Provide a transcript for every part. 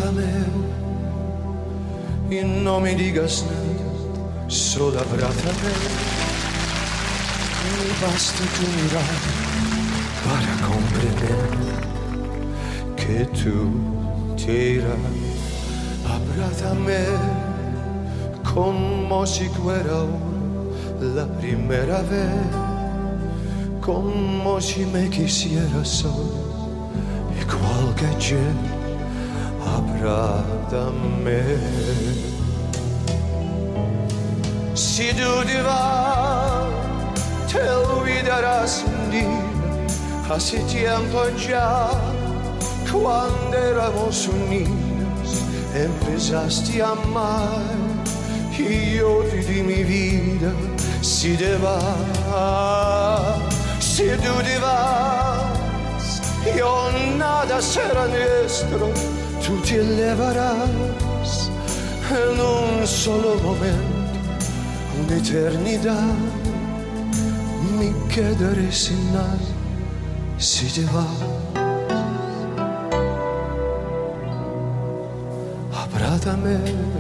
Abrázame y no me digas nada, solo abrázame. Y basta tu mirada para comprender que tú te irás. Abrázame como si fuera la primera vez, como si me quisieras solo, igual que ayer. Abrázame. Si tú te vas, te olvidarás un día. Hace tiempo ya, cuando éramos unidos, empezaste a amar y yo te di mi vida. Si te vas, si tú te vas, yo nada será nuestro. Tú te elevarás en un solo momento, una eternidad. Me quedaré sin nada si te vas. Abrázame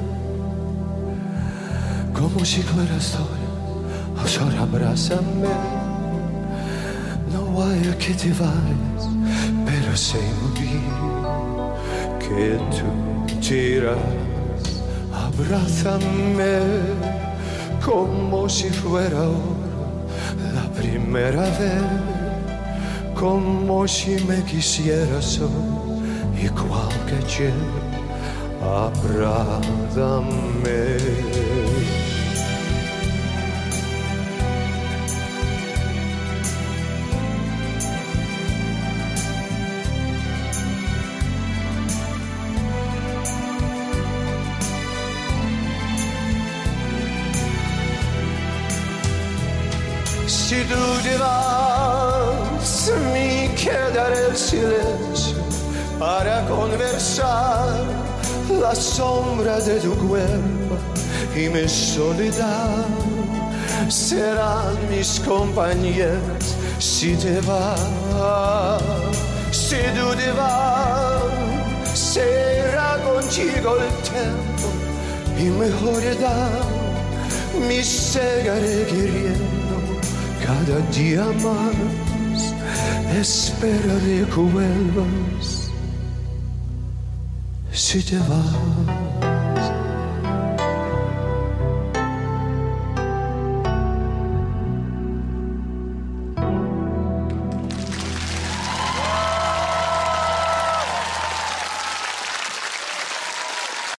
como si fueras sola, ahora abrázame. No vaya que te vayas, pero sé muy bien que tú te irás. Abrázame como si fuera ahora la primera vez, como si me quisieras solo, igual que ayer. Abrázame. Si tú te vas, me quedará el silencio para conversar, la sombra de tu cuerpo y mi soledad serán mis compañeros. Si te vas, si tú te vas, será contigo el tiempo y mejor edad. Me seguiré queriendo cada día más, esperaré que vuelvas si te vas.